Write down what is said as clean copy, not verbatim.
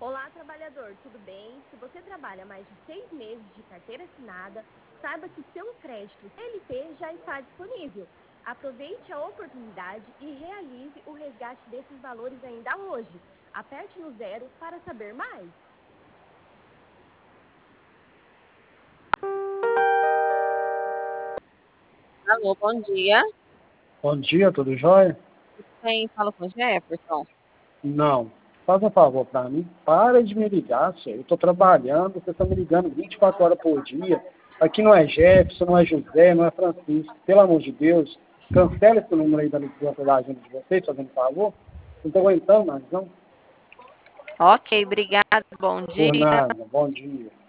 Olá, trabalhador, tudo bem? Se você trabalha mais de 6 meses de carteira assinada, saiba que seu crédito CLT já está disponível. Aproveite a oportunidade e realize o resgate desses valores ainda hoje. Aperte no 0 para saber mais. Alô, bom dia. Bom dia, tudo jóia? Quem fala com o Jefferson? Não. Faz um favor para mim. Para de me ligar, senhor. Eu estou trabalhando, você está me ligando 24 horas por dia. Aqui não é Jefferson, não é José, não é Francisco. Pelo amor de Deus, cancela esse número aí da licença da agenda de vocês, fazendo favor. Não estou aguentando mais, não. Ok, obrigado, bom Por dia. nada. Bom dia.